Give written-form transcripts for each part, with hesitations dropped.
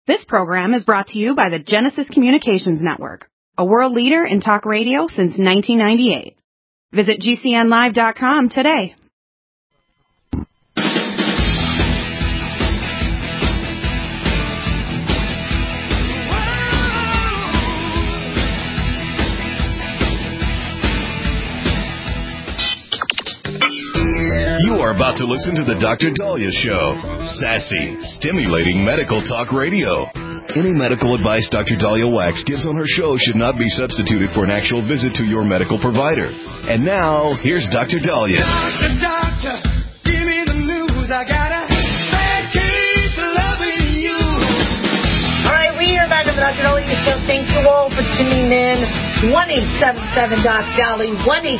This program is brought to you by the Genesis Communications Network, a world leader in talk radio since 1998. Visit GCNlive.com today. You are about to listen to the Dr. Daliah Show. Sassy, stimulating medical talk radio. Any medical advice Dr. Daliah Wax gives on her show should not be substituted for an actual visit to your medical provider. And now, here's Dr. Daliah. Doctor, give me the news. I got a bad case of loving you. All right, we are back on the Dr. Daliah Show. Thank you all for tuning in. 1-877-DOC-DALI,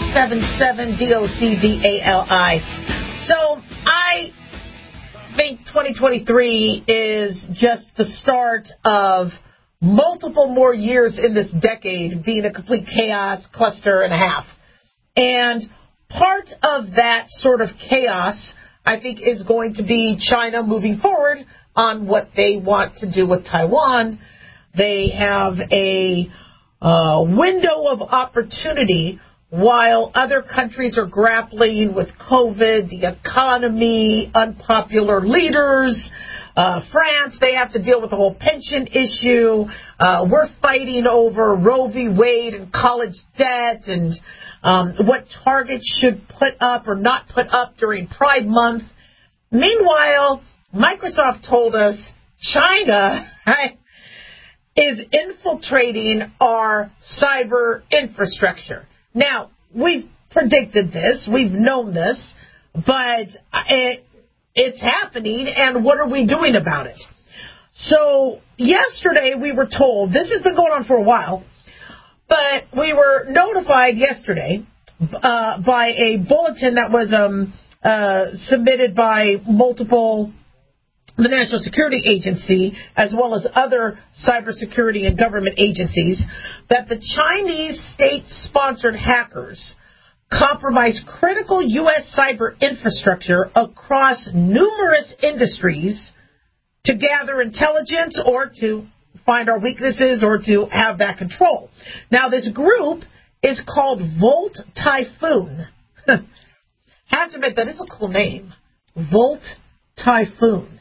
1-877-DOC-DALI. So I think 2023 is just the start of multiple more years in this decade being a complete chaos cluster and a half. And part of that sort of chaos, I think, is going to be China moving forward on what they want to do with Taiwan. They have a window of opportunity while other countries are grappling with COVID, the economy, unpopular leaders. France, they have to deal with the whole pension issue. We're fighting over Roe v. Wade and college debt and what Target should put up or not put up during Pride Month. Meanwhile, Microsoft told us China is infiltrating our cyber infrastructure. Now, we've predicted this, we've known this, but it's happening, and what are we doing about it? So, yesterday we were told, this has been going on for a while, but we were notified yesterday by a bulletin that was submitted by the National Security Agency, as well as other cybersecurity and government agencies, that the Chinese state-sponsored hackers compromised critical U.S. cyber infrastructure across numerous industries to gather intelligence or to find our weaknesses or to have that control. Now, this group is called Volt Typhoon. Have to admit, that is a cool name. Volt Typhoon.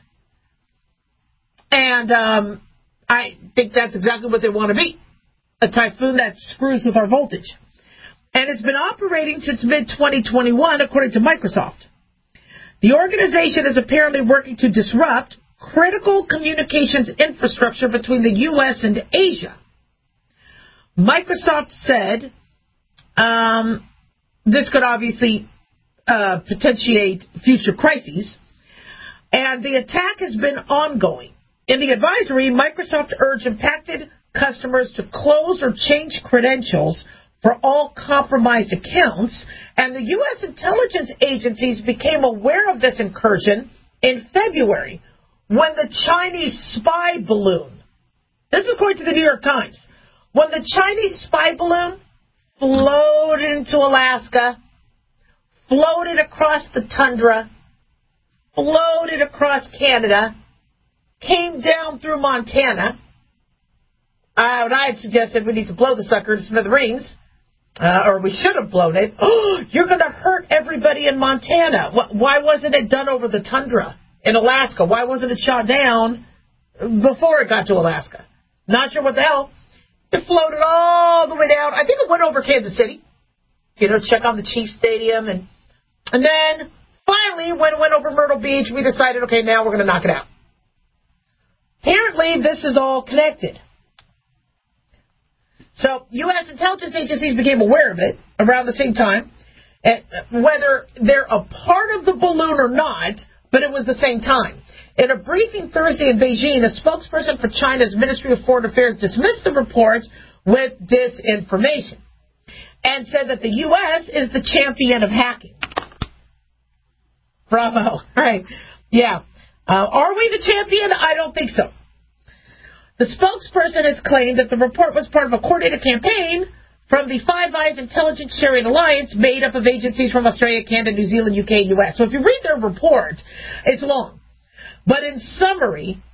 And I think that's exactly what they want to be, a typhoon that screws with our voltage. And it's been operating since mid-2021, according to Microsoft. The organization is apparently working to disrupt critical communications infrastructure between the U.S. and Asia. Microsoft said this could obviously potentiate future crises, and the attack has been ongoing. In the advisory, Microsoft urged impacted customers to close or change credentials for all compromised accounts, and the U.S. intelligence agencies became aware of this incursion in February when the Chinese spy balloon, this is according to the New York Times, when the Chinese spy balloon floated into Alaska, floated across the tundra, floated across Canada, came down through Montana. What I had suggested, we need to blow the sucker to smithereens, or we should have blown it. Oh, you're going to hurt everybody in Montana. Why wasn't it done over the tundra in Alaska? Why wasn't it shot down before it got to Alaska? Not sure what the hell. It floated all the way down. I think it went over Kansas City, check on the Chiefs Stadium. And then finally, when it went over Myrtle Beach, we decided, okay, now we're going to knock it out. Apparently, this is all connected. So, U.S. intelligence agencies became aware of it around the same time, whether they're a part of the balloon or not, but it was the same time. In a briefing Thursday in Beijing, a spokesperson for China's Ministry of Foreign Affairs dismissed the reports with disinformation and said that the U.S. is the champion of hacking. Bravo. Right. Yeah. Are we the champion? I don't think so. The spokesperson has claimed that the report was part of a coordinated campaign from the Five Eyes Intelligence Sharing Alliance, made up of agencies from Australia, Canada, New Zealand, UK, US. So if you read their report, it's long. But in summary,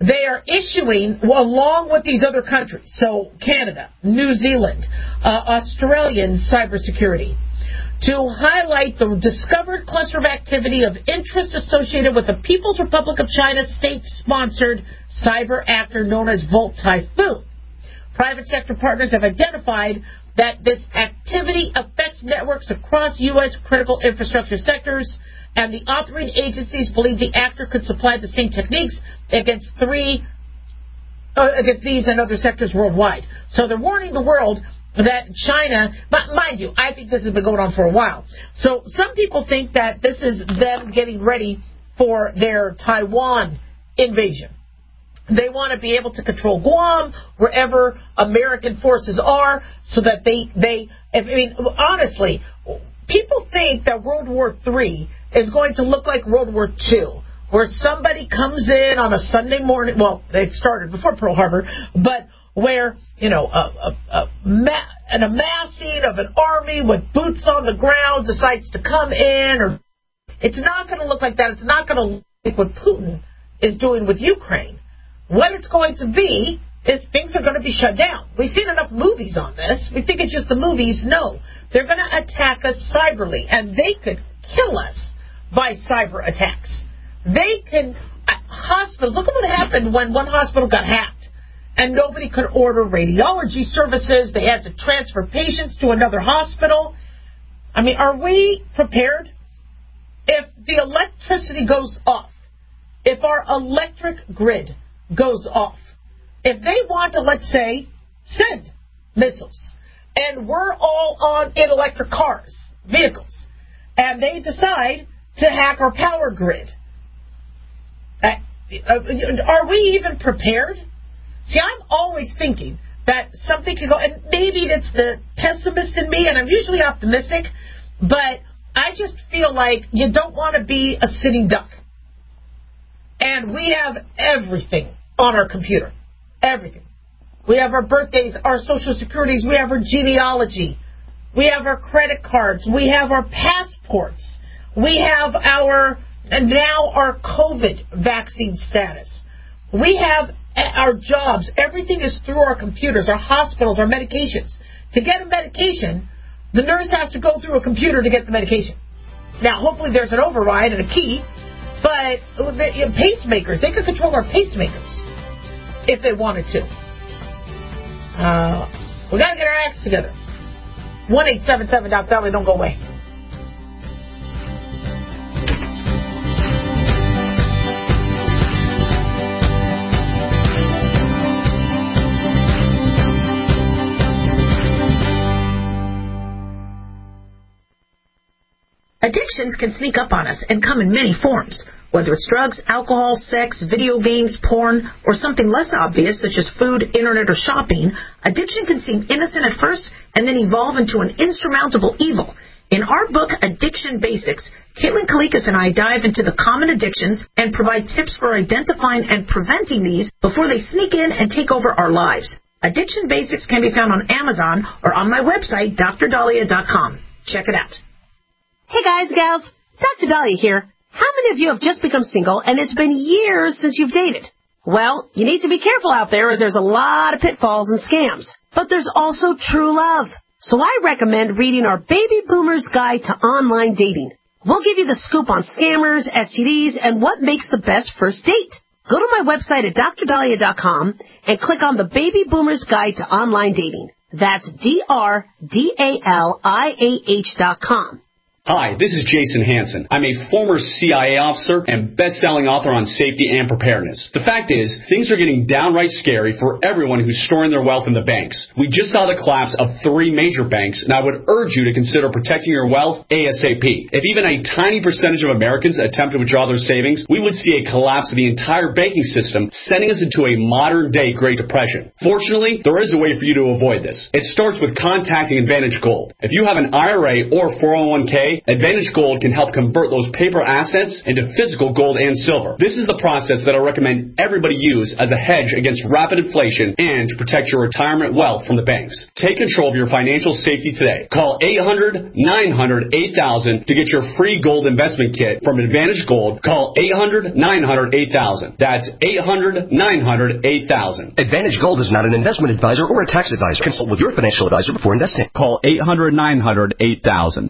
they are issuing, along with these other countries, so Canada, New Zealand, Australian cybersecurity, to highlight the discovered cluster of activity of interest associated with the People's Republic of China's state-sponsored cyber actor known as Volt Typhoon. Private sector partners have identified that this activity affects networks across U.S. critical infrastructure sectors, and the operating agencies believe the actor could supply the same techniques against these and other sectors worldwide. So they're warning the world that China, but mind you, I think this has been going on for a while. So some people think that this is them getting ready for their Taiwan invasion. They want to be able to control Guam, wherever American forces are, so that honestly, people think that World War III is going to look like World War II, where somebody comes in on a Sunday morning. Well, it started before Pearl Harbor, but where, an amassing of an army with boots on the ground decides to come in. Or it's not going to look like that. It's not going to look like what Putin is doing with Ukraine. What it's going to be is things are going to be shut down. We've seen enough movies on this. We think it's just the movies. No. They're going to attack us cyberly, and they could kill us by cyber attacks. They can... hospitals, look at what happened when one hospital got hacked, and nobody could order radiology services. They had to transfer patients to another hospital. I mean, are we prepared? If the electricity goes off, if our electric grid goes off, if they want to, let's say, send missiles, and we're all in electric cars, vehicles, and they decide to hack our power grid, are we even prepared? See, I'm always thinking that something could go, and maybe it's the pessimist in me, and I'm usually optimistic, but I just feel like you don't want to be a sitting duck. And we have everything on our computer. Everything. We have our birthdays, our social securities, we have our genealogy, we have our credit cards, we have our passports, we have our COVID vaccine status. We have our jobs. Everything is through our computers, our hospitals, our medications. To get a medication, the nurse has to go through a computer to get the medication. Now, hopefully there's an override and a key, but pacemakers, they could control our pacemakers if they wanted to. We got to get our acts together. 1-877-DOC-DOLLY, don't go away. Addictions can sneak up on us and come in many forms. Whether it's drugs, alcohol, sex, video games, porn, or something less obvious such as food, internet, or shopping, addiction can seem innocent at first and then evolve into an insurmountable evil. In our book, Addiction Basics, Caitlin Kalikas and I dive into the common addictions and provide tips for identifying and preventing these before they sneak in and take over our lives. Addiction Basics can be found on Amazon or on my website, DrDahlia.com. Check it out. Hey guys, gals, Dr. Dahlia here. How many of you have just become single and it's been years since you've dated? Well, you need to be careful out there as there's a lot of pitfalls and scams. But there's also true love. So I recommend reading our Baby Boomer's Guide to Online Dating. We'll give you the scoop on scammers, STDs, and what makes the best first date. Go to my website at DrDahlia.com and click on the Baby Boomer's Guide to Online Dating. That's DrDahlia.com. Hi, this is Jason Hansen. I'm a former CIA officer and best-selling author on safety and preparedness. The fact is, things are getting downright scary for everyone who's storing their wealth in the banks. We just saw the collapse of 3 major banks, and I would urge you to consider protecting your wealth ASAP. If even a tiny percentage of Americans attempt to withdraw their savings, we would see a collapse of the entire banking system, sending us into a modern-day Great Depression. Fortunately, there is a way for you to avoid this. It starts with contacting Advantage Gold. If you have an IRA or 401k, today, Advantage Gold can help convert those paper assets into physical gold and silver. This is the process that I recommend everybody use as a hedge against rapid inflation and to protect your retirement wealth from the banks. Take control of your financial safety today. Call 800-900-8000 to get your free gold investment kit from Advantage Gold. Call 800-900-8000. That's 800-900-8000. Advantage Gold is not an investment advisor or a tax advisor. Consult with your financial advisor before investing. Call 800-900-8000.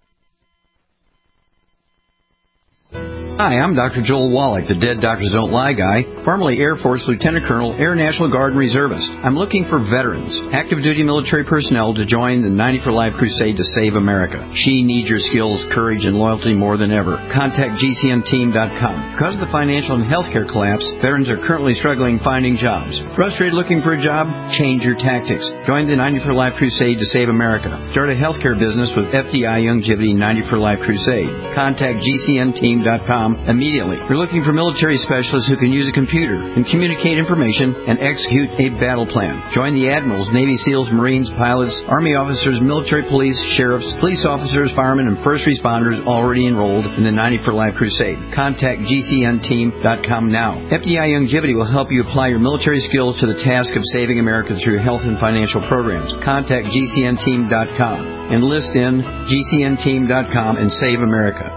Hi, I'm Dr. Joel Wallach, the Dead Doctors Don't Lie guy, formerly Air Force Lieutenant Colonel, Air National Guard and Reservist. I'm looking for veterans, active duty military personnel to join the 90 for Life crusade to save America. She needs your skills, courage, and loyalty more than ever. Contact GCNteam.com. Because of the financial and healthcare collapse, veterans are currently struggling finding jobs. Frustrated looking for a job? Change your tactics. Join the 90 for Life crusade to save America. Start a healthcare business with FDI Youngevity 90 for Life crusade. Contact GCNteam.com immediately. We're looking for military specialists who can use a computer and communicate information and execute a battle plan. Join the admirals, Navy SEALs, Marines, pilots, Army officers, military police, sheriffs, police officers, firemen, and first responders already enrolled in the 90 for Life crusade. Contact GCNteam.com now. FDI Youngevity will help you apply your military skills to the task of saving America through health and financial programs. Contact GCNteam.com. Enlist in GCNteam.com and save America.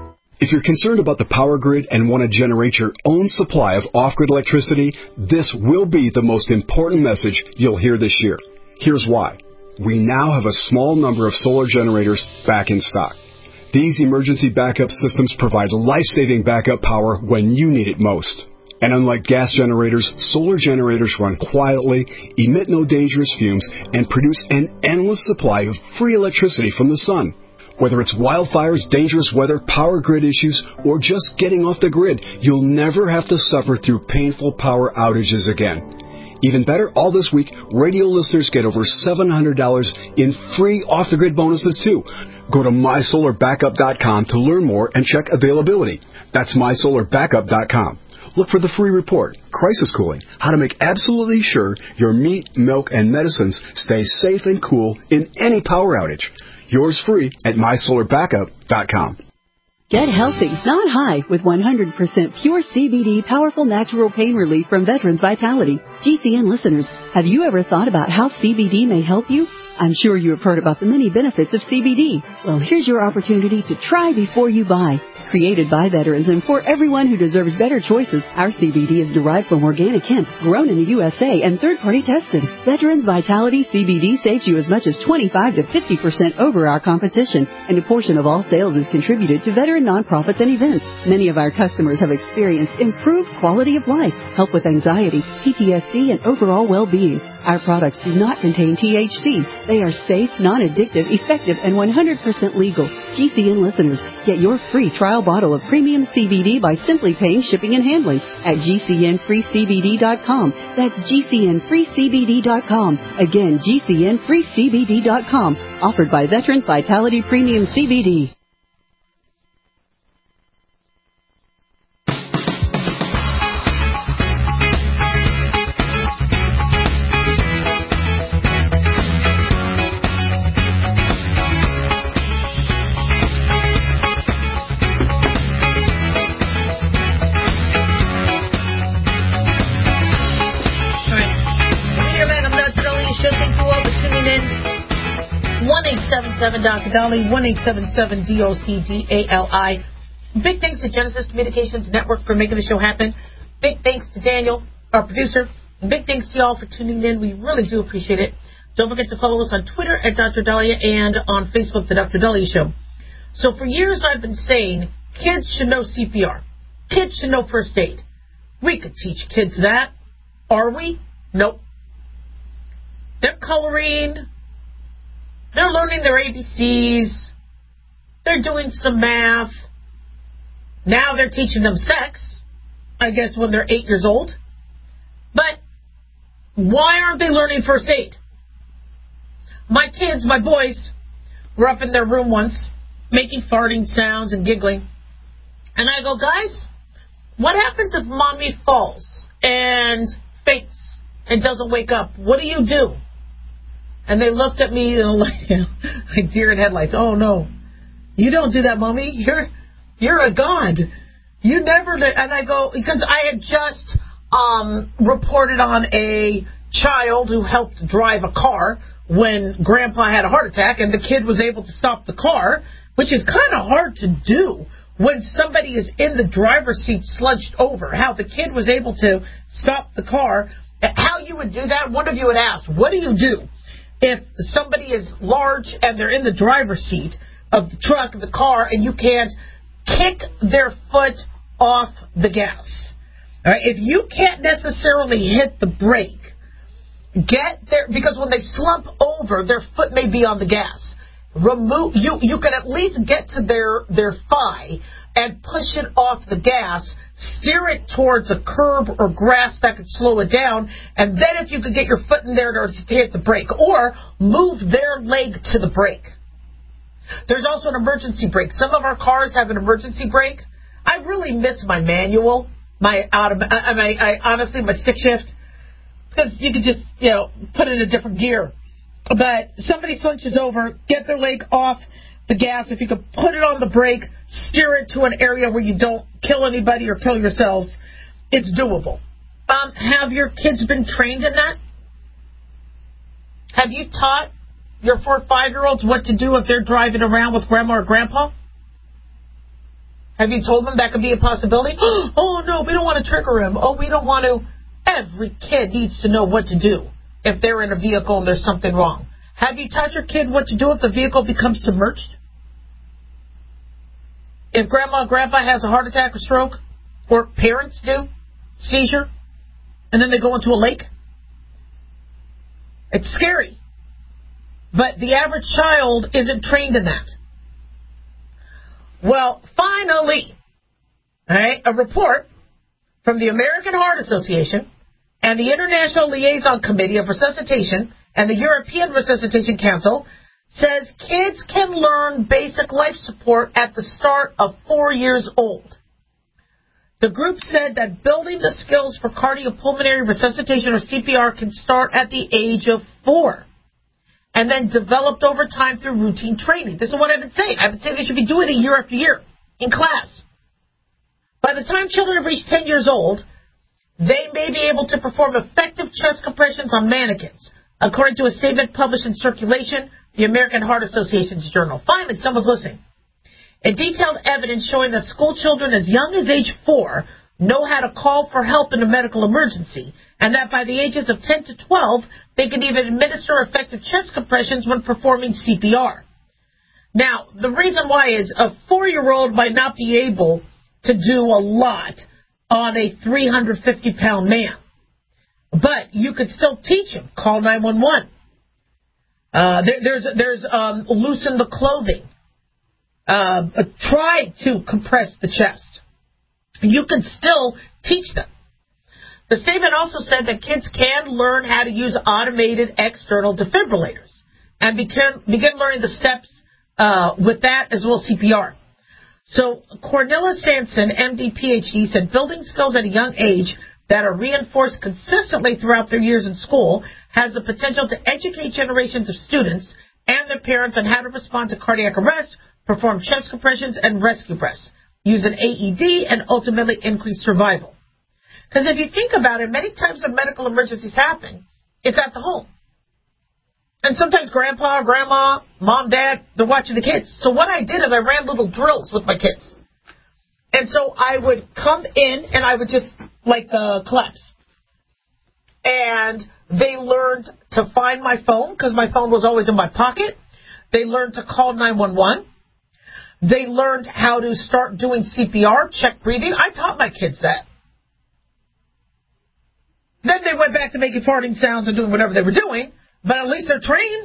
If you're concerned about the power grid and want to generate your own supply of off-grid electricity, this will be the most important message you'll hear this year. Here's why. We now have a small number of solar generators back in stock. These emergency backup systems provide life-saving backup power when you need it most. And unlike gas generators, solar generators run quietly, emit no dangerous fumes, and produce an endless supply of free electricity from the sun. Whether it's wildfires, dangerous weather, power grid issues, or just getting off the grid, you'll never have to suffer through painful power outages again. Even better, all this week, radio listeners get over $700 in free off-the-grid bonuses, too. Go to MySolarBackup.com to learn more and check availability. That's MySolarBackup.com. Look for the free report, Crisis Cooling, how to make absolutely sure your meat, milk, and medicines stay safe and cool in any power outage. Yours free at MySolarBackup.com. Get healthy, not high, with 100% pure CBD powerful natural pain relief from Veterans Vitality. GCN listeners, have you ever thought about how CBD may help you? I'm sure you have heard about the many benefits of CBD. Well, here's your opportunity to try before you buy. Created by veterans and for everyone who deserves better choices, our CBD is derived from organic hemp, grown in the USA, and third-party tested. Veterans Vitality CBD saves you as much as 25 to 50% over our competition, and a portion of all sales is contributed to veteran nonprofits and events. Many of our customers have experienced improved quality of life, help with anxiety, PTSD, and overall well-being. Our products do not contain THC. They are safe, non-addictive, effective, and 100% legal. GCN listeners, get your free trial bottle of premium CBD by simply paying shipping and handling at GCNFreeCBD.com. That's GCNFreeCBD.com. Again, GCNFreeCBD.com. Offered by Veterans Vitality Premium CBD. Dr. Dolly, 1-877-DOCDALI. Big thanks to Genesis Communications Network for making the show happen. Big thanks to Daniel, our producer. Big thanks to y'all for tuning in. We really do appreciate it. Don't forget to follow us on Twitter at Dr. Dahlia and on Facebook, The Dr. Dahlia Show. So for years I've been saying kids should know CPR. Kids should know first aid. We could teach kids that. Are we? Nope. They're coloring. They're learning their ABCs. They're doing some math. Now they're teaching them sex, I guess, when they're 8 years old. But why aren't they learning first aid? My kids, my boys, were up in their room once, making farting sounds and giggling. And I go, guys, what happens if mommy falls and faints and doesn't wake up? What do you do? And they looked at me like deer in headlights. Oh, no. You don't do that, Mommy. You're a god. You never did. And I go, because I had just reported on a child who helped drive a car when Grandpa had a heart attack, and the kid was able to stop the car, which is kind of hard to do when somebody is in the driver's seat sludged over. How the kid was able to stop the car. How you would do that, one of you would ask, what do you do if somebody is large and they're in the driver's seat of the truck, the car, and you can't kick their foot off the gas? All right? If you can't necessarily hit the brake, get there, because when they slump over, their foot may be on the gas. You can at least get to their thigh and push it off the gas, steer it towards a curb or grass that could slow it down, and then if you could get your foot in there to hit the brake, or move their leg to the brake. There's also an emergency brake. Some of our cars have an emergency brake. I really miss my manual, my stick shift, because you could just, put it in a different gear. But somebody slunches over, get their leg off the gas. If you could put it on the brake, steer it to an area where you don't kill anybody or kill yourselves, it's doable. Have your kids been trained in that? Have you taught your 4 or 5-year-olds what to do if they're driving around with Grandma or Grandpa? Have you told them that could be a possibility? Oh, no, we don't want to trigger him. Oh, we don't want to. Every kid needs to know what to do if they're in a vehicle and there's something wrong. Have you taught your kid what to do if the vehicle becomes submerged? If Grandma or Grandpa has a heart attack or stroke, or parents do, seizure, and then they go into a lake? It's scary. But the average child isn't trained in that. Well, finally, a report from the American Heart Association and the International Liaison Committee of Resuscitation and the European Resuscitation Council says kids can learn basic life support at the start of 4 years old. The group said that building the skills for cardiopulmonary resuscitation or CPR can start at the age of 4 and then developed over time through routine training. This is what I've been saying. I've been saying they should be doing it year after year in class. By the time children have reached 10 years old, they may be able to perform effective chest compressions on mannequins, according to a statement published in Circulation, the American Heart Association's journal. Finally, someone's listening. A detailed evidence showing that school children as young as age 4 know how to call for help in a medical emergency, and that by the ages of 10 to 12, they can even administer effective chest compressions when performing CPR. Now, the reason why is a 4-year-old might not be able to do a lot on a 350-pound man, but you could still teach him. Call 911. There's loosen the clothing. Try to compress the chest. You can still teach them. The statement also said that kids can learn how to use automated external defibrillators and begin learning the steps with that as well as CPR. So Cornelia Sanson, MD, PhD, said building skills at a young age that are reinforced consistently throughout their years in school has the potential to educate generations of students and their parents on how to respond to cardiac arrest, perform chest compressions, and rescue breaths, use an AED, and ultimately increase survival. Because if you think about it, many times when medical emergencies happen, it's at the home. And sometimes grandpa, grandma, mom, dad, they're watching the kids. So what I did is I ran little drills with my kids. And so I would come in and I would just, collapse. And they learned to find my phone because my phone was always in my pocket. They learned to call 911. They learned how to start doing CPR, check breathing. I taught my kids that. Then they went back to making farting sounds and doing whatever they were doing, but at least they're trained.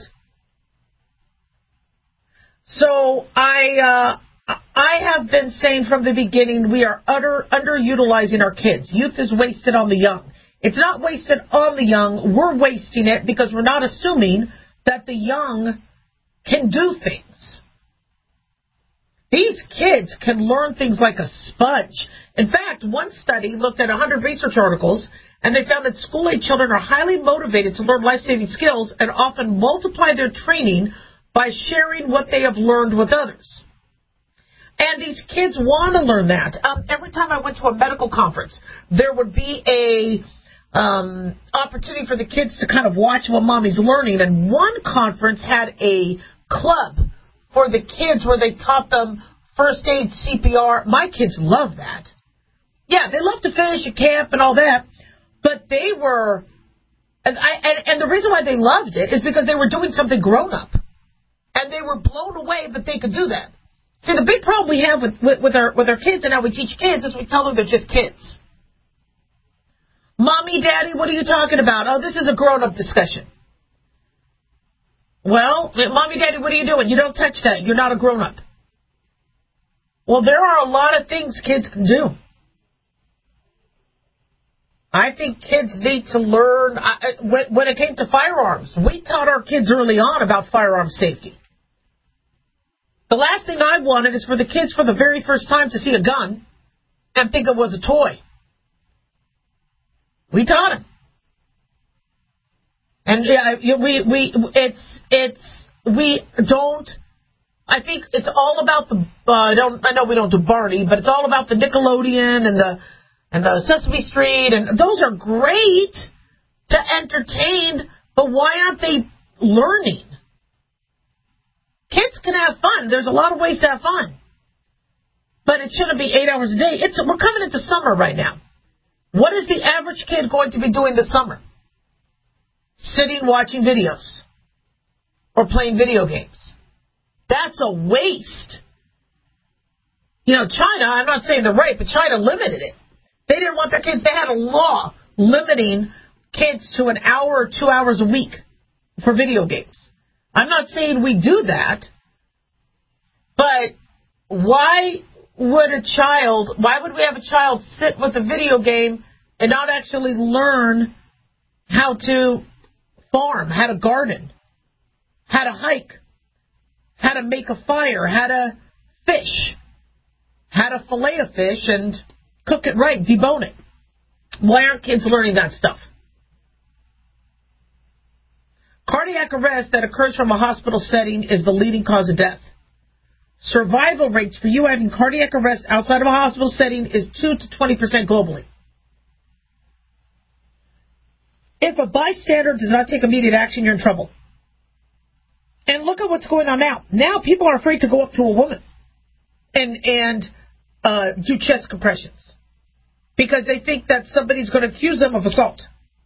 So I have been saying from the beginning we are underutilizing our kids. Youth is wasted on the young. It's not wasted on the young. We're wasting it because we're not assuming that the young can do things. These kids can learn things like a sponge. In fact, one study looked at 100 research articles, and they found that school-age children are highly motivated to learn life-saving skills and often multiply their training by sharing what they have learned with others. And these kids want to learn that. Every time I went to a medical conference, there would be a opportunity for the kids to kind of watch what mommy's learning. And one conference had a club for the kids where they taught them first aid, CPR. My kids love that. Yeah, they love to fish at camp and all that. But they were, and the reason why they loved it is because they were doing something grown up. And they were blown away that they could do that. See, the big problem we have with our kids and how we teach kids is we tell them they're just kids. Mommy, Daddy, what are you talking about? Oh, this is a grown-up discussion. Well, Mommy, Daddy, what are you doing? You don't touch that. You're not a grown-up. Well, there are a lot of things kids can do. I think kids need to learn. When it came to firearms, we taught our kids early on about firearm safety. The last thing I wanted is for the kids for the very first time to see a gun and think it was a toy. We taught them. And I think it's all about I know we don't do Barney, but it's all about the Nickelodeon and the Sesame Street, and those are great to entertain, but why aren't they learning? Kids can have fun. There's a lot of ways to have fun. But it shouldn't be 8 hours a day. We're coming into summer right now. What is the average kid going to be doing this summer? Sitting watching videos or playing video games. That's a waste. China, I'm not saying they're right, but China limited it. They didn't want their kids. They had a law limiting kids to an hour or 2 hours a week for video games. I'm not saying we do that, but why would we have a child sit with a video game and not actually learn how to farm, how to garden, how to hike, how to make a fire, how to fish, how to fillet a fish and cook it right, debone it? Why aren't kids learning that stuff? Cardiac arrest that occurs from a hospital setting is the leading cause of death. Survival rates for you having cardiac arrest outside of a hospital setting is 2 to 20% globally. If a bystander does not take immediate action, you're in trouble. And look at what's going on now. Now people are afraid to go up to a woman and do chest compressions because they think that somebody's going to accuse them of assault.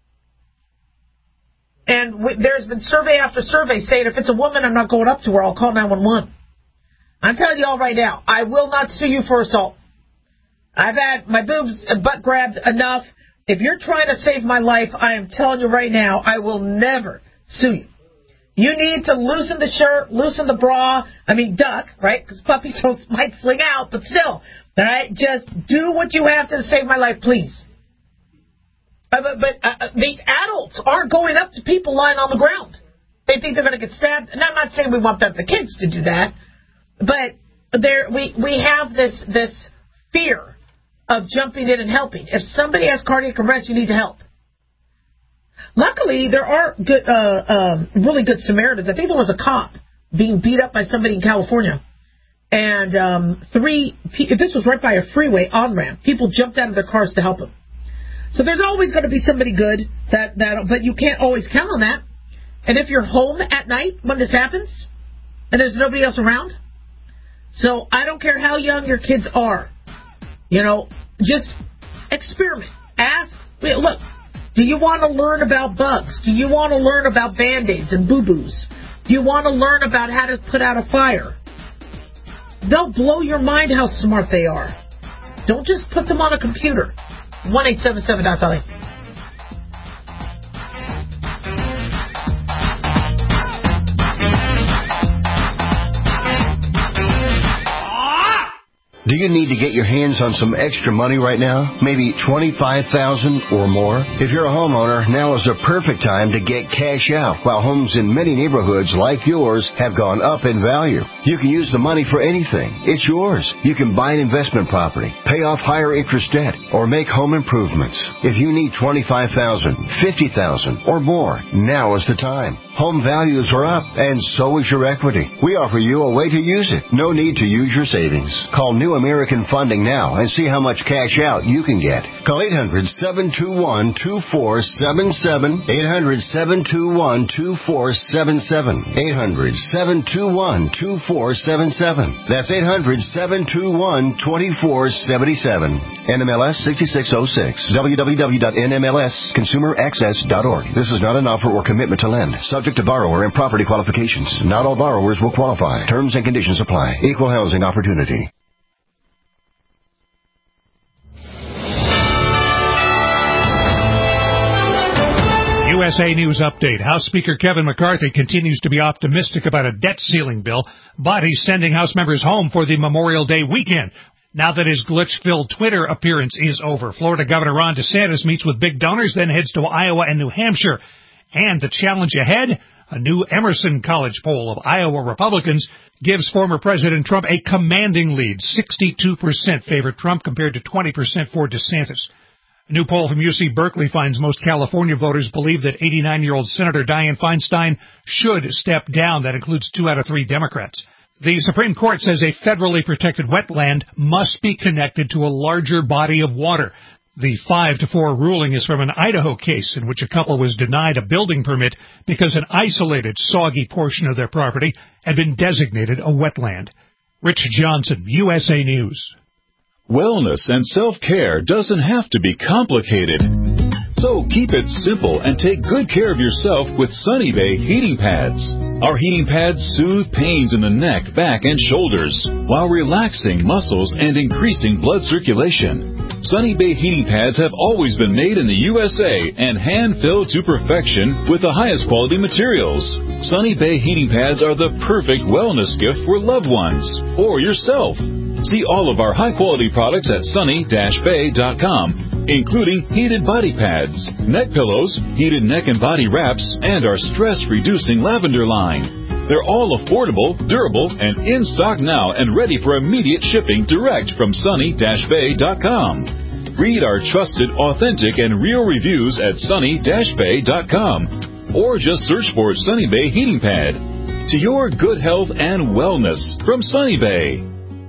And there's been survey after survey saying if it's a woman, I'm not going up to her. I'll call 911. I'm telling you all right now, I will not sue you for assault. I've had my boobs and butt grabbed enough. If you're trying to save my life, I am telling you right now, I will never sue you. You need to loosen the shirt, loosen the bra. Duck, right? Because puppies might sling out, but still. All right? Just do what you have to save my life, please. But the adults aren't going up to people lying on the ground. They think they're going to get stabbed. And I'm not saying we want the kids to do that. But we have this fear of jumping in and helping. If somebody has cardiac arrest, you need to help. Luckily, there are good, really good Samaritans. I think there was a cop being beat up by somebody in California. And this was right by a freeway on-ramp. People jumped out of their cars to help him. So there's always going to be somebody good, but you can't always count on that. And if you're home at night when this happens, and there's nobody else around, so I don't care how young your kids are, just experiment. Ask, look, do you want to learn about bugs? Do you want to learn about Band-Aids and boo-boos? Do you want to learn about how to put out a fire? They'll blow your mind how smart they are. Don't just put them on a computer. 1-877-LA. Do you need to get your hands on some extra money right now? Maybe $25,000 or more? If you're a homeowner, now is the perfect time to get cash out while homes in many neighborhoods like yours have gone up in value. You can use the money for anything. It's yours. You can buy an investment property, pay off higher interest debt, or make home improvements. If you need $25,000, $50,000 or more, now is the time. Home values are up, and so is your equity. We offer you a way to use it. No need to use your savings. Call New American Funding now and see how much cash out you can get. Call 800-721-2477. 800-721-2477. 800-721-2477. That's 800-721-2477. NMLS 6606. www.nmlsconsumeraccess.org. This is not an offer or commitment to lend. Subject to borrower and property qualifications. Not all borrowers will qualify. Terms and conditions apply. Equal housing opportunity. USA News Update. House Speaker Kevin McCarthy continues to be optimistic about a debt ceiling bill, but he's sending House members home for the Memorial Day weekend. Now that his glitch-filled Twitter appearance is over, Florida Governor Ron DeSantis meets with big donors, then heads to Iowa and New Hampshire. And the challenge ahead, a new Emerson College poll of Iowa Republicans gives former President Trump a commanding lead. 62% favor Trump compared to 20% for DeSantis. A new poll from UC Berkeley finds most California voters believe that 89-year-old Senator Dianne Feinstein should step down. That includes 2 out of 3 Democrats. The Supreme Court says a federally protected wetland must be connected to a larger body of water. The 5-4 ruling is from an Idaho case in which a couple was denied a building permit because an isolated, soggy portion of their property had been designated a wetland. Rich Johnson, USA News. Wellness and self-care doesn't have to be complicated. So keep it simple and take good care of yourself with Sunny Bay heating pads. Our heating pads soothe pains in the neck, back, and shoulders while relaxing muscles and increasing blood circulation. Sunny Bay heating pads have always been made in the USA and hand-filled to perfection with the highest quality materials. Sunny Bay heating pads are the perfect wellness gift for loved ones or yourself. See all of our high-quality products at sunny-bay.com, including heated body pads, neck pillows, heated neck and body wraps, and our stress-reducing lavender line. They're all affordable, durable, and in stock now and ready for immediate shipping direct from sunny-bay.com. Read our trusted, authentic, and real reviews at sunny-bay.com, or just search for Sunny Bay Heating Pad. To your good health and wellness from Sunny Bay.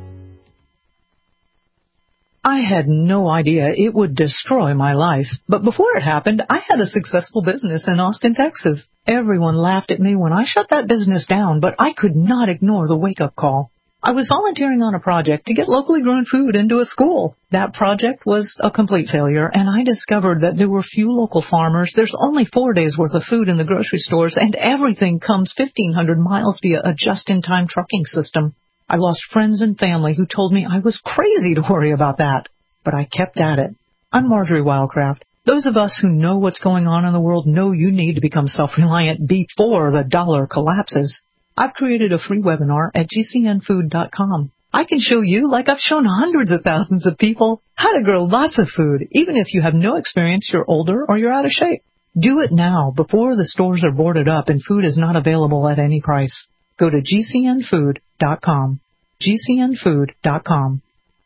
I had no idea it would destroy my life, but before it happened, I had a successful business in Austin, Texas. Everyone laughed at me when I shut that business down, but I could not ignore the wake-up call. I was volunteering on a project to get locally grown food into a school. That project was a complete failure, and I discovered that there were few local farmers. There's only 4 days' worth of food in the grocery stores, and everything comes 1,500 miles via a just-in-time trucking system. I lost friends and family who told me I was crazy to worry about that, but I kept at it. I'm Marjorie Wildcraft. Those of us who know what's going on in the world know you need to become self-reliant before the dollar collapses. I've created a free webinar at gcnfood.com. I can show you, like I've shown hundreds of thousands of people, how to grow lots of food, even if you have no experience, you're older, or you're out of shape. Do it now, before the stores are boarded up and food is not available at any price. Go to gcnfood.com. gcnfood.com.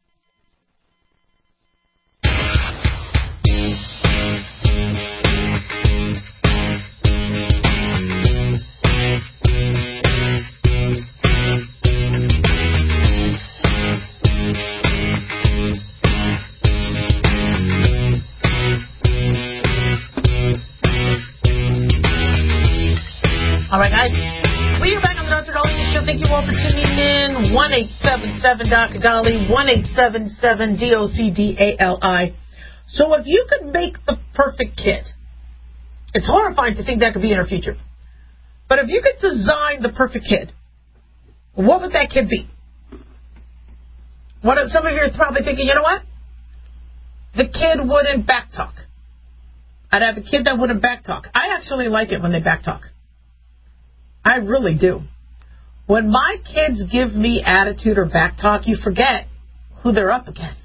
All right, guys. We are back on the Dr. Dolly Show. Thank you all for tuning in. 1-877 Dr. Dolly, 1-877-DOCDALI. So if you could make the perfect kid, it's horrifying to think that could be in our future. But if you could design the perfect kid, what would that kid be? Some of you are probably thinking, you know what? The kid wouldn't backtalk. I'd have a kid that wouldn't backtalk. I actually like it when they backtalk. I really do. When my kids give me attitude or backtalk, you forget who they're up against.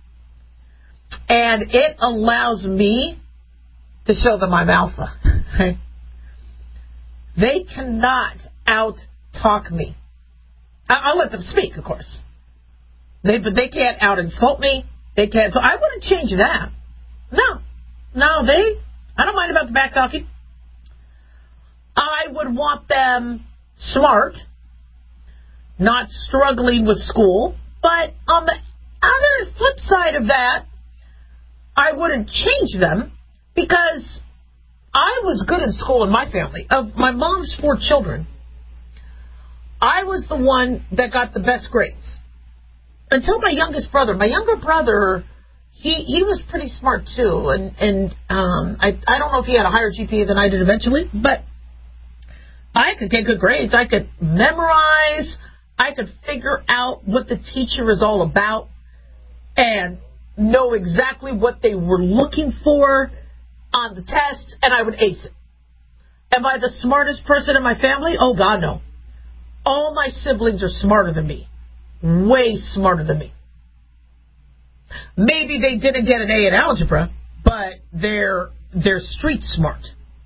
And it allows me to show them I'm alpha. They cannot out-talk me. I'll let them speak, of course. But they can't out-insult me. They can't. So I wouldn't change that. No, I don't mind about the back talking. I I would want them smart, not struggling with school. But on the other flip side of that, I wouldn't change them because I was good in school in my family. Of my mom's 4 children, I was the one that got the best grades. Until my youngest brother. My younger brother, he was pretty smart too. And I don't know if he had a higher GPA than I did eventually, but I could get good grades. I could memorize. I could figure out what the teacher is all about and know exactly what they were looking for on the test, and I would ace it. Am I the smartest person in my family? Oh, God, no. All my siblings are smarter than me. Way smarter than me. Maybe they didn't get an A in algebra, but they're street smart.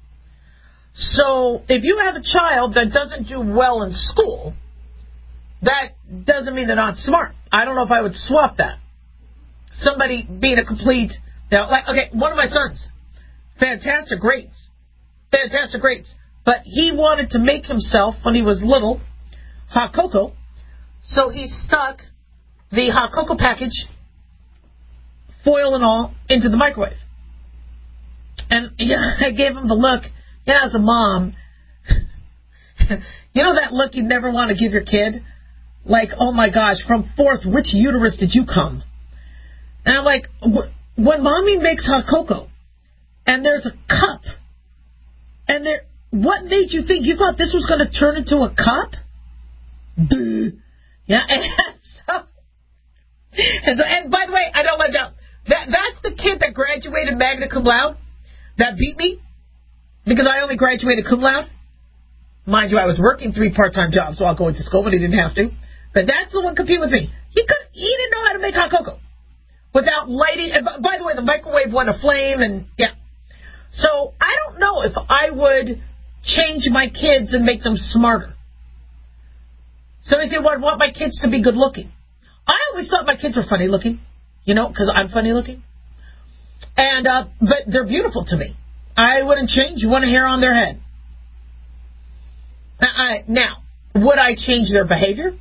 So if you have a child that doesn't do well in school, that doesn't mean they're not smart. I don't know if I would swap that. Somebody being a complete, one of my sons, fantastic grades, but he wanted to make himself, when he was little, hot cocoa, so he stuck the hot cocoa package, foil and all, into the microwave. And I gave him the look, as a mom, you know that look you never want to give your kid? Like, oh my gosh, from 4th, which uterus did you come? And I'm like, when mommy makes hot cocoa, and there's a cup, and what made you think you thought this was going to turn into a cup? Yeah, and by the way, I don't let down. That's the kid that graduated magna cum laude that beat me because I only graduated cum laude. Mind you, I was working 3 part-time jobs while going to school, but he didn't have to. But that's the one competing with me. He didn't know how to make hot cocoa without lighting. And by the way, the microwave went aflame, and yeah. So I don't know if I would change my kids and make them smarter. Somebody said, well, I want my kids to be good looking. I always thought my kids were funny looking, because I'm funny looking. And but they're beautiful to me. I wouldn't change one hair on their head. Now, would I change their behavior?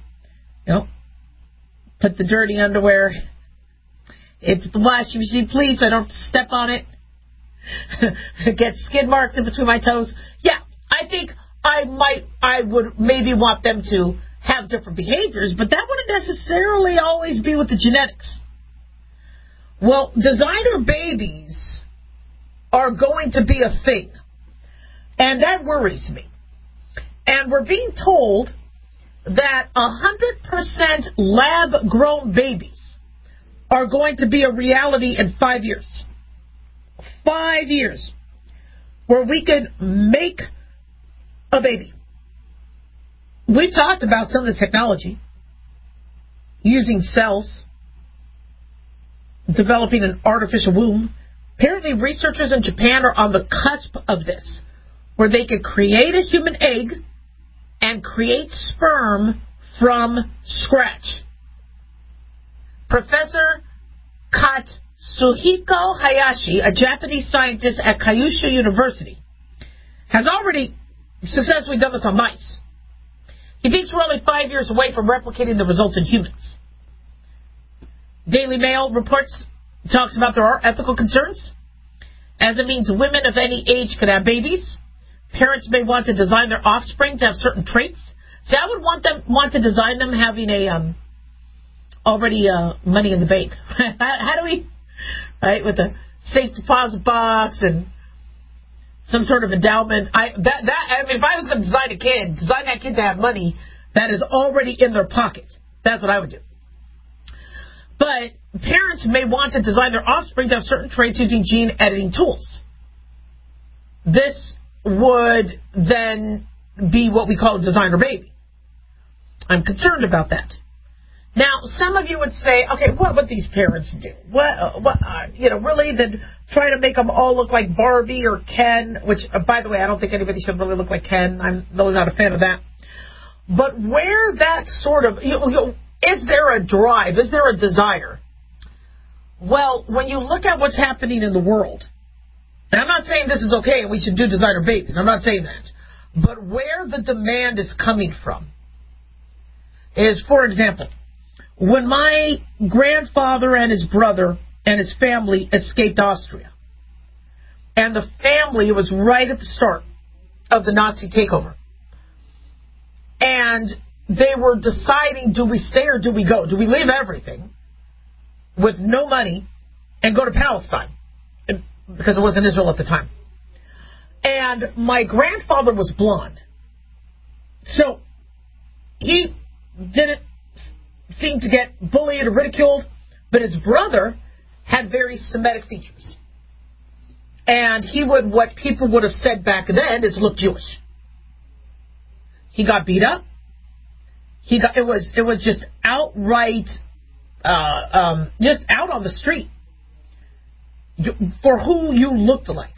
Put the dirty underwear. It's the washing machine, please. I don't step on it. Get skid marks in between my toes. Yeah, I think I would maybe want them to have different behaviors, but that wouldn't necessarily always be with the genetics. Well, designer babies are going to be a thing, and that worries me. And we're being told that 100% lab-grown babies are going to be a reality in 5 years. 5 years where we could make a baby. We've talked about some of the technology, using cells, developing an artificial womb. Apparently researchers in Japan are on the cusp of this, where they could create a human egg and create sperm from scratch. Professor Katsuhiko Hayashi, a Japanese scientist at Kyushu University, has already successfully done this on mice. He thinks we're only 5 years away from replicating the results in humans. Daily Mail talks about there are ethical concerns, as it means women of any age could have babies. Parents may want to design their offspring to have certain traits. See, I would want to design them having a already money in the bank. How do we, right, with a safe deposit box and some sort of endowment? I mean, if I was going to design that kid to have money that is already in their pocket. That's what I would do. But parents may want to design their offspring to have certain traits using gene editing tools. This would then be what we call a designer baby. I'm concerned about that. Now, some of you would say, okay, what would these parents do? Really, then try to make them all look like Barbie or Ken, which, by the way, I don't think anybody should really look like Ken. I'm really not a fan of that. But where that sort of, is there a drive? Is there a desire? Well, when you look at what's happening in the world, and I'm not saying this is okay and we should do designer babies. I'm not saying that. But where the demand is coming from is, for example, when my grandfather and his brother and his family escaped Austria, and the family was right at the start of the Nazi takeover, and they were deciding, do we stay or do we go? Do we leave everything with no money and go to Palestine? Because it wasn't Israel at the time. And my grandfather was blonde. So he didn't seem to get bullied or ridiculed, but his brother had very Semitic features. And he would, what people would have said back then is look Jewish. He got beat up. It was just outright, just out on the street for who you looked like.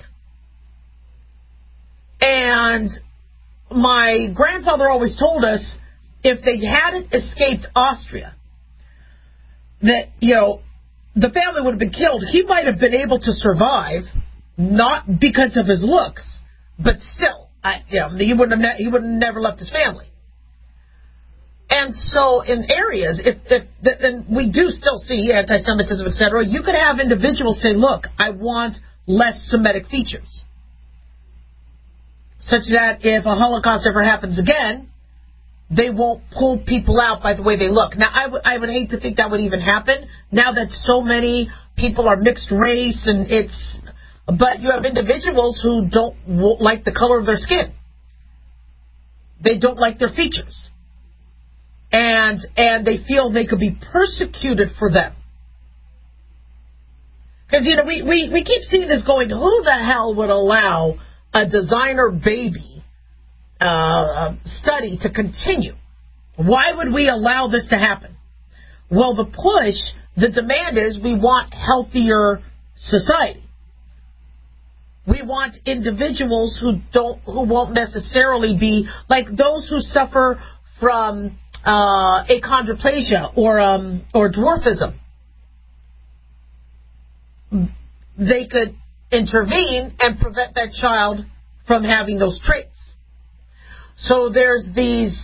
And my grandfather always told us if they hadn't escaped Austria, that, the family would have been killed. He might have been able to survive, not because of his looks, but still, he would have never left his family. And so in areas, and we do still see anti-Semitism, etc., you could have individuals say, look, I want less Semitic features. Such that if a Holocaust ever happens again, they won't pull people out by the way they look. Now, I would hate to think that would even happen, now that so many people are mixed race, but you have individuals who don't like the color of their skin. They don't like their features. And they feel they could be persecuted for them. Because, we keep seeing this going, who the hell would allow a designer baby study to continue? Why would we allow this to happen? Well, the demand is we want healthier society. We want individuals who won't necessarily be like those who suffer from achondroplasia or dwarfism. They could intervene and prevent that child from having those traits. So there is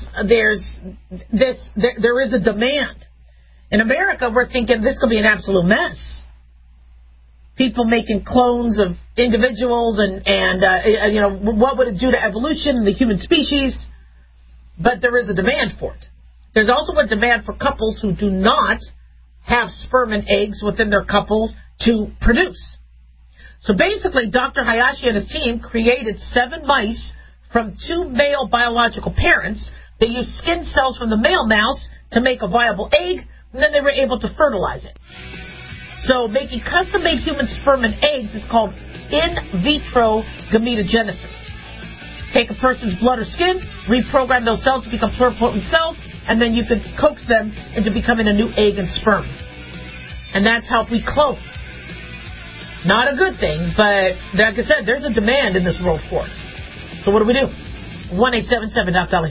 a demand. In America, we're thinking this could be an absolute mess. People making clones of individuals and what would it do to evolution and the human species? But there is a demand for it. There's also a demand for couples who do not have sperm and eggs within their couples to produce. So basically, Dr. Hayashi and his team created 7 mice from 2 male biological parents. They used skin cells from the male mouse to make a viable egg, and then they were able to fertilize it. So making custom-made human sperm and eggs is called in vitro gametogenesis. Take a person's blood or skin, reprogram those cells to become pluripotent cells, and then you could coax them into becoming a new egg and sperm. And that's how we clone. Not a good thing, but like I said, there's a demand in this world for it. So what do we do? 1-877-DOC-DOLLY.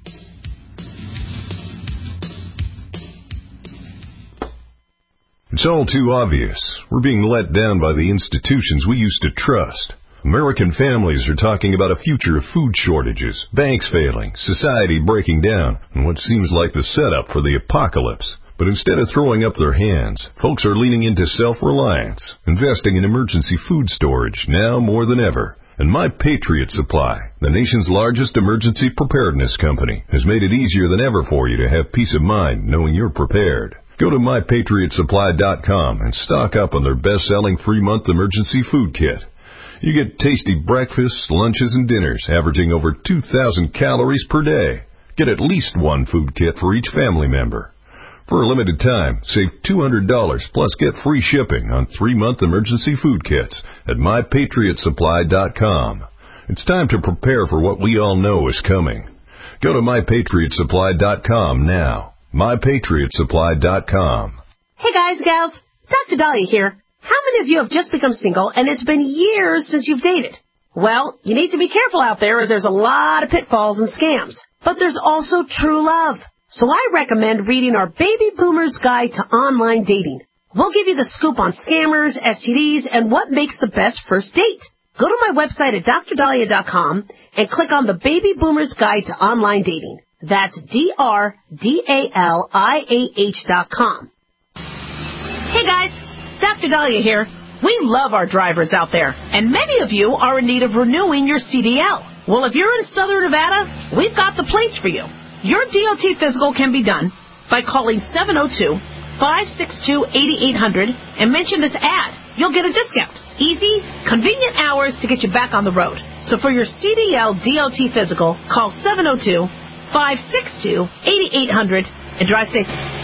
It's all too obvious. We're being let down by the institutions we used to trust. American families are talking about a future of food shortages, banks failing, society breaking down, and what seems like the setup for the apocalypse. But instead of throwing up their hands, folks are leaning into self-reliance, investing in emergency food storage now more than ever. And My Patriot Supply, the nation's largest emergency preparedness company, has made it easier than ever for you to have peace of mind knowing you're prepared. Go to MyPatriotSupply.com and stock up on their best-selling 3-month emergency food kit. You get tasty breakfasts, lunches, and dinners averaging over 2,000 calories per day. Get at least 1 food kit for each family member. For a limited time, save $200 plus get free shipping on 3-month emergency food kits at MyPatriotSupply.com. It's time to prepare for what we all know is coming. Go to MyPatriotSupply.com now. MyPatriotSupply.com. Hey guys, gals, Dr. Dahlia here. How many of you have just become single and it's been years since you've dated? Well, you need to be careful out there as there's a lot of pitfalls and scams. But there's also true love. So I recommend reading our Baby Boomer's Guide to Online Dating. We'll give you the scoop on scammers, STDs, and what makes the best first date. Go to my website at drdahlia.com and click on the Baby Boomer's Guide to Online Dating. That's DRDALIAH.com. Hey guys, Dr. Dahlia here. We love our drivers out there, and many of you are in need of renewing your CDL. Well, if you're in Southern Nevada, we've got the place for you. Your DOT physical can be done by calling 702-562-8800 and mention this ad. You'll get a discount. Easy, convenient hours to get you back on the road. So for your CDL DOT physical, call 702-562-8800 and drive safe.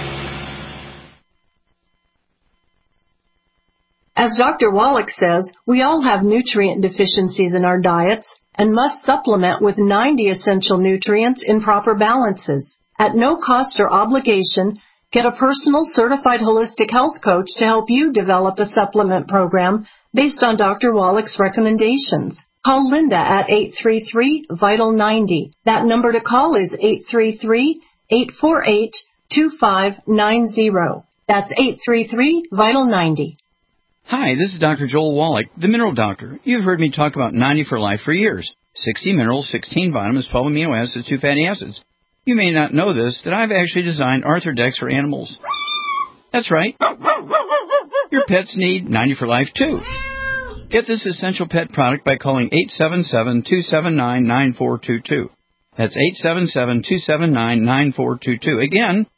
As Dr. Wallach says, we all have nutrient deficiencies in our diets and must supplement with 90 essential nutrients in proper balances. At no cost or obligation, get a personal certified holistic health coach to help you develop a supplement program based on Dr. Wallach's recommendations. Call Linda at 833-VITAL-90. That number to call is 833-848-2590. That's 833-VITAL-90. Hi, this is Dr. Joel Wallach, the Mineral Doctor. You've heard me talk about 90 for Life for years. 60 minerals, 16 vitamins, 12 amino acids, 2 fatty acids. You may not know this, that I've actually designed Arthrodex for animals. That's right. Your pets need 90 for Life, too. Get this essential pet product by calling 877-279-9422. That's 877-279-9422. Again,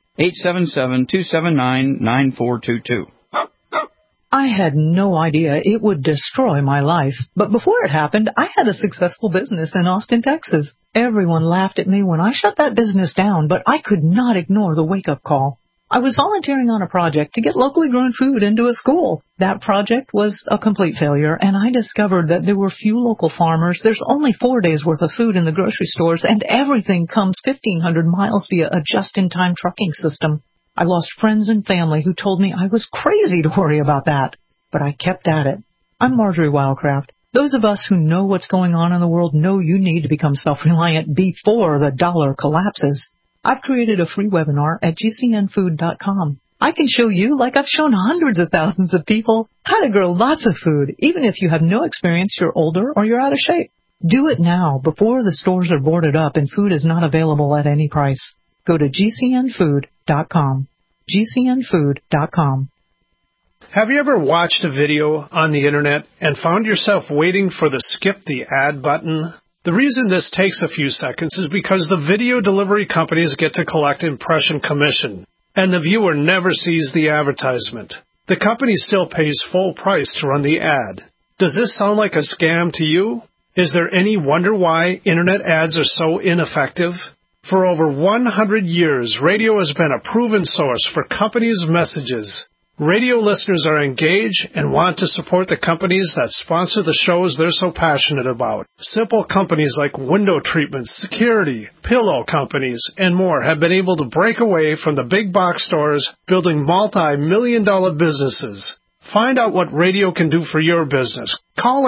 877-279-9422. I had no idea it would destroy my life. But before it happened, I had a successful business in Austin, Texas. Everyone laughed at me when I shut that business down, but I could not ignore the wake-up call. I was volunteering on a project to get locally grown food into a school. That project was a complete failure, and I discovered that there were few local farmers. There's only 4 days' worth of food in the grocery stores, and everything comes 1,500 miles via a just-in-time trucking system. I lost friends and family who told me I was crazy to worry about that, but I kept at it. I'm Marjorie Wildcraft. Those of us who know what's going on in the world know you need to become self-reliant before the dollar collapses. I've created a free webinar at gcnfood.com. I can show you, like I've shown hundreds of thousands of people, how to grow lots of food, even if you have no experience, you're older, or you're out of shape. Do it now, before the stores are boarded up and food is not available at any price. Go to gcnfood.com. gcnfood.com. Have you ever watched a video on the internet and found yourself waiting for the skip the ad button? The reason this takes a few seconds is because the video delivery companies get to collect impression commission, and the viewer never sees the advertisement. The company still pays full price to run the ad. Does this sound like a scam to you? Is there any wonder why internet ads are so ineffective? For over 100 years, radio has been a proven source for companies' messages. Radio listeners are engaged and want to support the companies that sponsor the shows they're so passionate about. Simple companies like window treatments, security, pillow companies, and more have been able to break away from the big box stores, building multi-million-dollar businesses. Find out what radio can do for your business. Call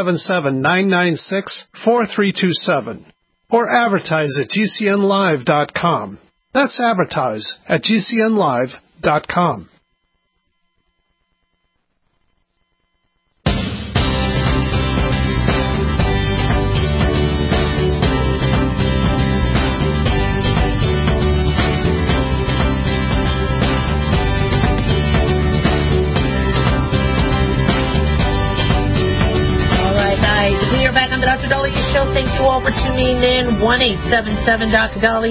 877-996-4327 or advertise at gcnlive.com. That's advertise at gcnlive.com. Dr. Dolly Show. Thank you all for tuning in. 1-877 Dr. Dolly,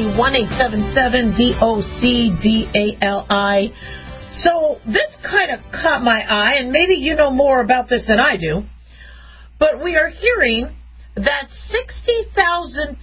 1-877-DOCDALI. So this kind of caught my eye, and maybe you know more about this than I do, but we are hearing that 60,000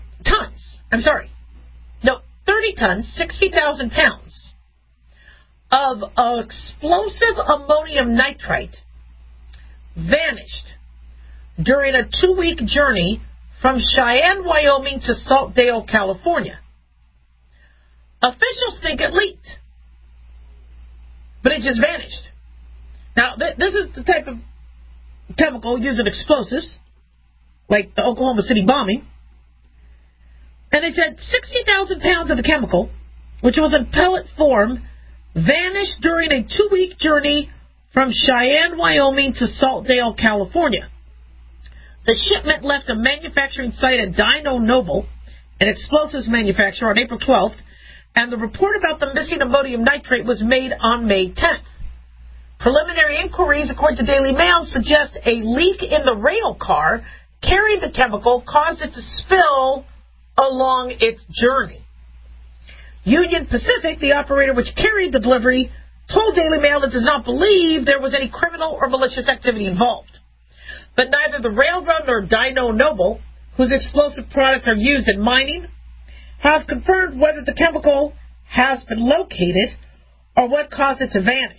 pounds of explosive ammonium nitrite vanished during a 2-week journey from Cheyenne, Wyoming to Saltdale, California. Officials think it leaked, but it just vanished. Now, this is the type of chemical used in explosives, like the Oklahoma City bombing. And they said 60,000 pounds of the chemical, which was in pellet form, vanished during a 2-week journey from Cheyenne, Wyoming to Saltdale, California. The shipment left a manufacturing site at Dyno Nobel, an explosives manufacturer, on April 12th, and the report about the missing ammonium nitrate was made on May 10th. Preliminary inquiries, according to Daily Mail, suggest a leak in the rail car carrying the chemical caused it to spill along its journey. Union Pacific, the operator which carried the delivery, told Daily Mail it does not believe there was any criminal or malicious activity involved. But neither the railroad nor Dyno Nobel, whose explosive products are used in mining, have confirmed whether the chemical has been located or what caused it to vanish.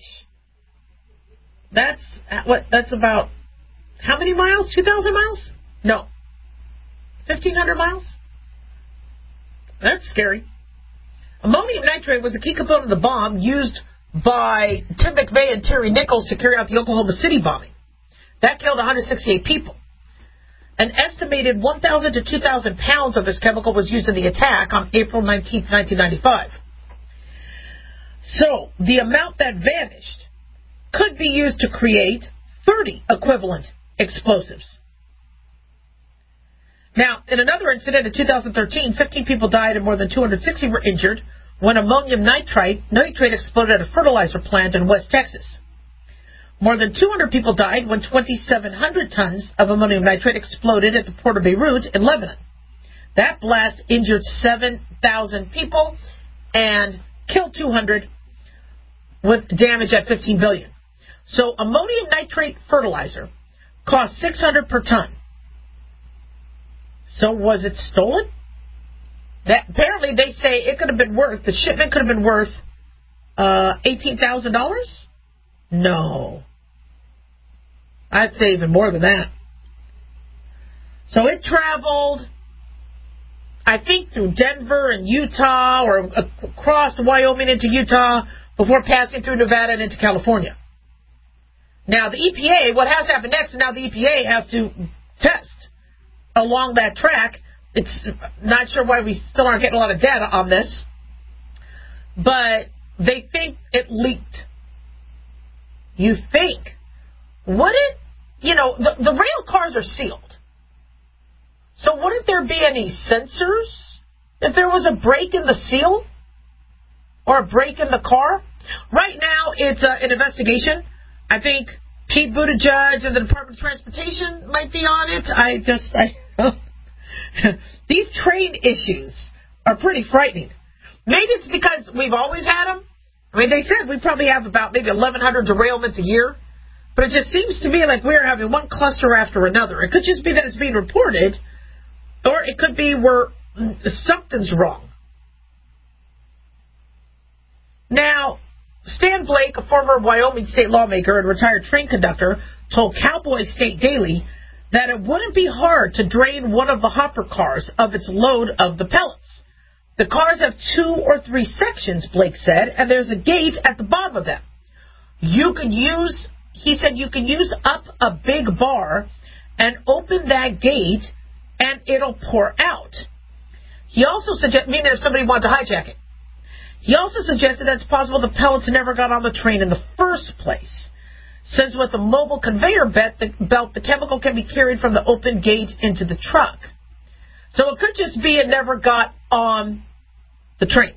That's about, how many miles? 2,000 miles? No. 1,500 miles? That's scary. Ammonium nitrate was a key component of the bomb used by Tim McVeigh and Terry Nichols to carry out the Oklahoma City bombing. That killed 168 people. An estimated 1,000 to 2,000 pounds of this chemical was used in the attack on April 19, 1995. So, the amount that vanished could be used to create 30 equivalent explosives. Now, in another incident in 2013, 15 people died and more than 260 were injured when ammonium nitrate exploded at a fertilizer plant in West Texas. More than 200 people died when 2,700 tons of ammonium nitrate exploded at the port of Beirut in Lebanon. That blast injured 7,000 people and killed 200 with damage at $15 billion. So ammonium nitrate fertilizer cost $600 per ton. So was it stolen? That apparently they say it could have been worth, the shipment could have been worth $18,000? No. I'd say even more than that. So it traveled, I think, through Denver and Utah, or across Wyoming into Utah, before passing through Nevada and into California. Now, the EPA, what has happened next is now the EPA has to test along that track. It's not sure why we still aren't getting a lot of data on this, but they think it leaked. You think. Would it? You know, the rail cars are sealed. So wouldn't there be any sensors if there was a break in the seal or a break in the car? Right now, it's an investigation. I think Pete Buttigieg and the Department of Transportation might be on it. These train issues are pretty frightening. Maybe it's because we've always had them. I mean, they said we probably have about maybe 1,100 derailments a year. But it just seems to me like we're having one cluster after another. It could just be that it's being reported, or it could be where something's wrong. Now, Stan Blake, a former Wyoming state lawmaker and retired train conductor, told Cowboy State Daily that it wouldn't be hard to drain one of the hopper cars of its load of the pellets. The cars have 2 or 3 sections, Blake said, and there's a gate at the bottom of them. He said you can use up a big bar and open that gate and it'll pour out. He also suggested, meaning if somebody wanted to hijack it. He also suggested that it's possible the pellets never got on the train in the first place. Since with a mobile conveyor belt, the chemical can be carried from the open gate into the truck. So it could just be it never got on the train.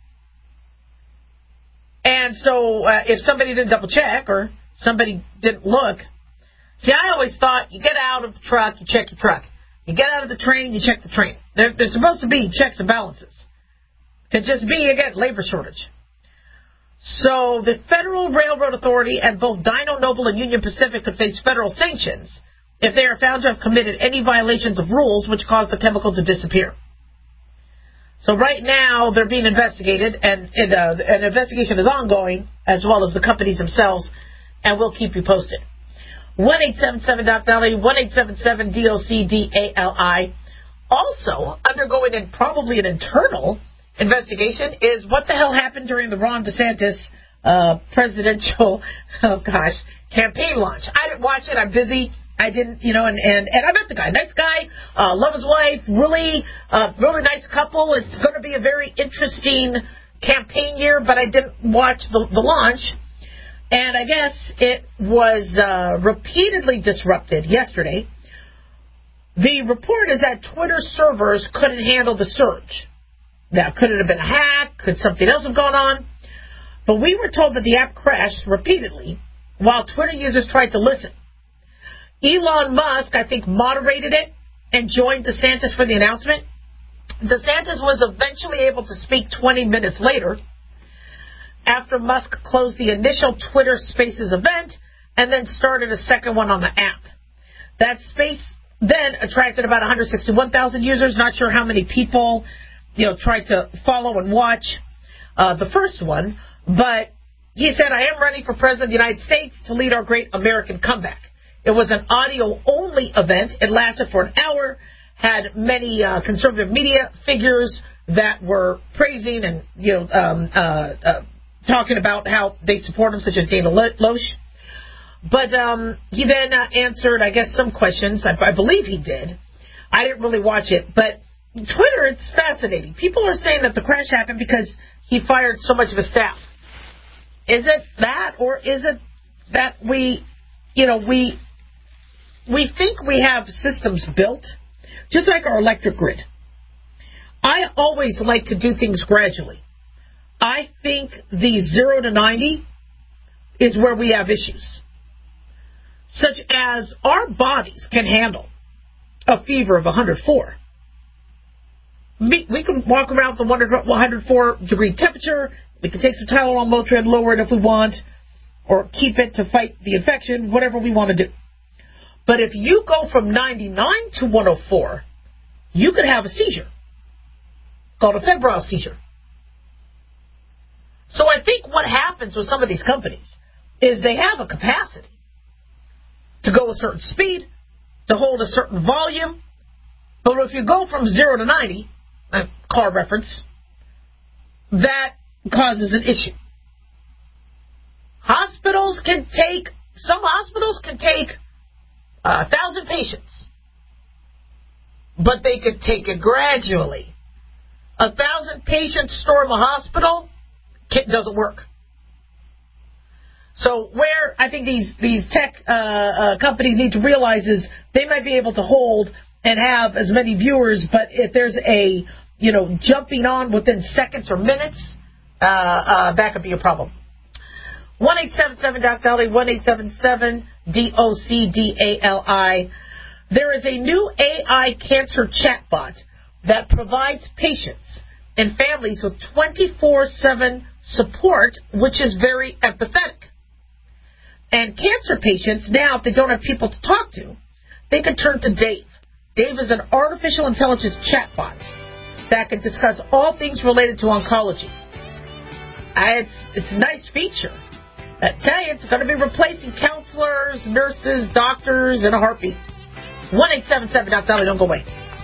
And so if somebody didn't double check or somebody didn't look. See, I always thought you get out of the truck, you check your truck. You get out of the train, you check the train. There's supposed to be checks and balances. Could just be, again, labor shortage. So the Federal Railroad Authority and both Dyno Nobel and Union Pacific could face federal sanctions if they are found to have committed any violations of rules which caused the chemical to disappear. So right now they're being investigated, and an investigation is ongoing, as well as the companies themselves, and we'll keep you posted. 1-877-DOC-DALI, 1-877-DOC-DALI. Also undergoing probably an internal investigation is what the hell happened during the Ron DeSantis presidential, campaign launch. I didn't watch it. I'm busy. I didn't, and I met the guy. Nice guy. Love his wife. Really nice couple. It's going to be a very interesting campaign year, but I didn't watch the launch. And I guess it was repeatedly disrupted yesterday The report is that Twitter servers couldn't handle the surge. Now, could it have been a hack? Could something else have gone on? But we were told that the app crashed repeatedly while Twitter users tried to listen. Elon Musk, I think, moderated it and joined DeSantis for the announcement. DeSantis was eventually able to speak 20 minutes later after Musk closed the initial Twitter Spaces event and then started a second one on the app. That space then attracted about 161,000 users. Not sure how many people, tried to follow and watch the first one, but he said, "I am running for president of the United States to lead our great American comeback." It was an audio-only event. It lasted for an hour, had many conservative media figures that were praising and talking about how they support him, such as Dana Loesch. But he then answered, I guess, some questions. I believe he did. I didn't really watch it. But Twitter, it's fascinating. People are saying that the crash happened because he fired so much of his staff. Is it that, or is it that we think we have systems built, just like our electric grid? I always like to do things gradually. I think the 0 to 90 is where we have issues, such as our bodies can handle a fever of 104. We can walk around with a 104-degree temperature. We can take some Tylenol, Motrin, lower it if we want, or keep it to fight the infection, whatever we want to do. But if you go from 99 to 104, you could have a seizure, called a febrile seizure. So I think what happens with some of these companies is they have a capacity to go a certain speed, to hold a certain volume. But if you go from 0 to 90, car reference, that causes an issue. Some hospitals can take 1,000 patients, but they could take it gradually. 1,000 patient storm a hospital doesn't work. So where I think these tech companies need to realize is they might be able to hold and have as many viewers, but if there's a jumping on within seconds or minutes, that could be a problem. 1-877-DOC-DALI, 1-877-DOC-DALI. There is a new AI cancer chatbot that provides patients and families with 24/7 support, which is very empathetic. And cancer patients, now, if they don't have people to talk to, they can turn to Dave. Dave is an artificial intelligence chatbot that can discuss all things related to oncology. It's a nice feature. I tell you, it's going to be replacing counselors, nurses, doctors in a heartbeat. 1-877-DOC-DALI, don't go away.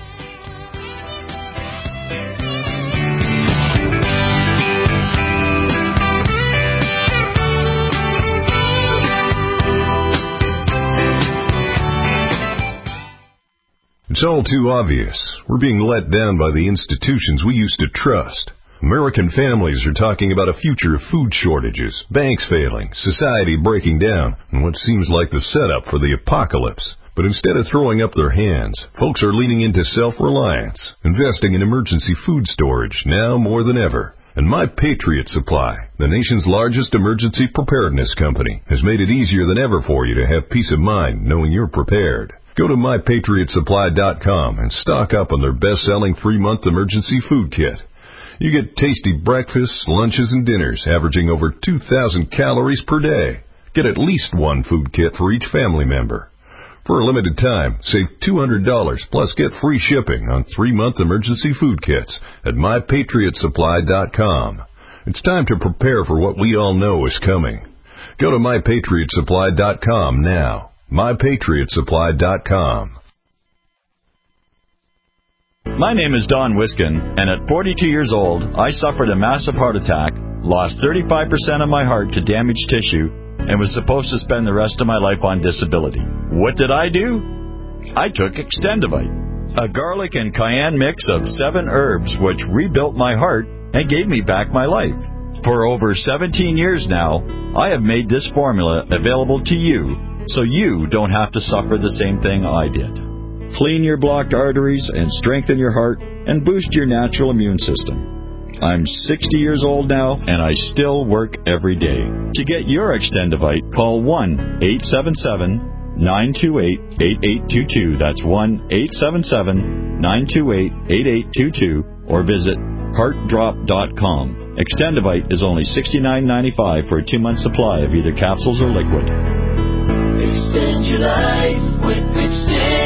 It's all too obvious. We're being let down by the institutions we used to trust. American families are talking about a future of food shortages, banks failing, society breaking down, and what seems like the setup for the apocalypse. But instead of throwing up their hands, folks are leaning into self-reliance, investing in emergency food storage now more than ever. And My Patriot Supply, the nation's largest emergency preparedness company, has made it easier than ever for you to have peace of mind knowing you're prepared. Go to MyPatriotSupply.com and stock up on their best-selling 3-month emergency food kit. You get tasty breakfasts, lunches, and dinners averaging over 2,000 calories per day. Get at least one food kit for each family member. For a limited time, save $200 plus get free shipping on 3-month emergency food kits at MyPatriotSupply.com. It's time to prepare for what we all know is coming. Go to MyPatriotSupply.com now. MyPatriotSupply.com. My name is Don Wiskin, and at 42 years old, I suffered a massive heart attack, lost 35% of my heart to damaged tissue, and was supposed to spend the rest of my life on disability. What did I do? I took Extendivite, a garlic and cayenne mix of 7 herbs which rebuilt my heart and gave me back my life. For over 17 years now, I have made this formula available to you so you don't have to suffer the same thing I did. clean your blocked arteries and strengthen your heart and boost your natural immune system. I'm 60 years old now, and I still work every day. To get your Extendivite, call 1-877-928-8822. That's 1-877-928-8822, or visit heartdrop.com. Extendivite is only $69.95 for a 2-month supply of either capsules or liquid. Extend your life with Extend.